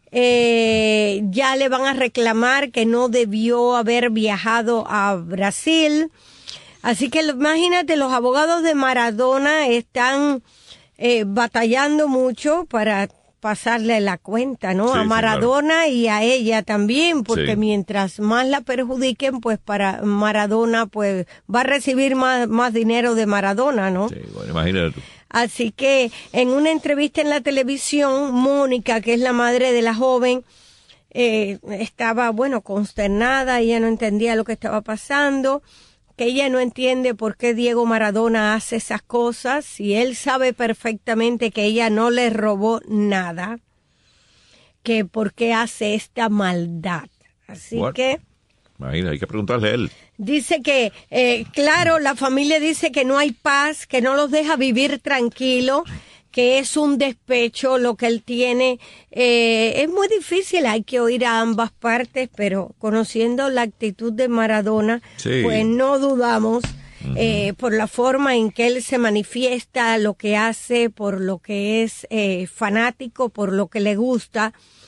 Eh, ya le van a reclamar que no debió haber viajado a Brasil. Así que imagínate, los abogados de Maradona están eh, batallando mucho para pasarle la cuenta, ¿no? Sí, a Maradona, sí, claro. Y a ella también, porque sí. mientras más la perjudiquen, pues para Maradona, pues va a recibir más, más dinero de Maradona, ¿no? Sí, bueno, imagínate tú. Así que en una entrevista en la televisión, Mónica, que es la madre de la joven, eh, estaba, bueno, consternada, ella no entendía lo que estaba pasando, que ella no entiende por qué Diego Maradona hace esas cosas, y él sabe perfectamente que ella no le robó nada, que por qué hace esta maldad. Así What? que... Imagina, hay que preguntarle a él. Dice que, eh, claro, la familia dice que no hay paz, que no los deja vivir tranquilo, que es un despecho lo que él tiene. Eh, es muy difícil, hay que oír a ambas partes, pero conociendo la actitud de Maradona, sí. pues no dudamos uh-huh. eh, por la forma en que él se manifiesta, lo que hace, por lo que es eh, fanático, por lo que le gusta,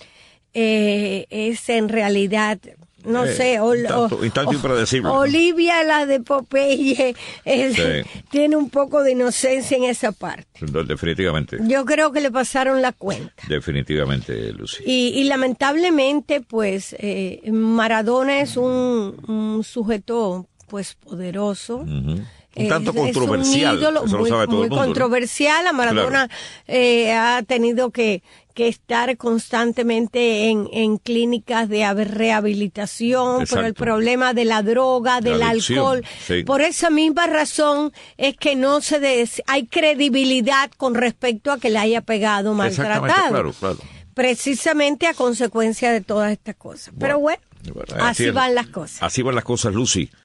eh, es en realidad... No eh, sé, o, intanto, intanto impredecible, Olivia, ¿no? La de Popeye, eh, sí. tiene un poco de inocencia en esa parte. Definitivamente. Yo creo que le pasaron la cuenta. Definitivamente, Lucy. Y, y lamentablemente, pues, eh, Maradona es un, un sujeto, pues, poderoso. Uh-huh. Un tanto es, controversial. Es un ídolo eso muy, lo sabe todo muy el mundo, controversial. ¿no? A Maradona claro. eh, ha tenido que, que estar constantemente en, en clínicas de rehabilitación. Exacto. Por el problema de la droga, del la alcohol. Sí. Por esa misma razón es que no se des, hay credibilidad con respecto a que le haya pegado maltratado. Claro, claro. Precisamente a consecuencia de todas estas cosas. Bueno, Pero bueno, bueno así, así van las cosas. Así van las cosas, Lucy.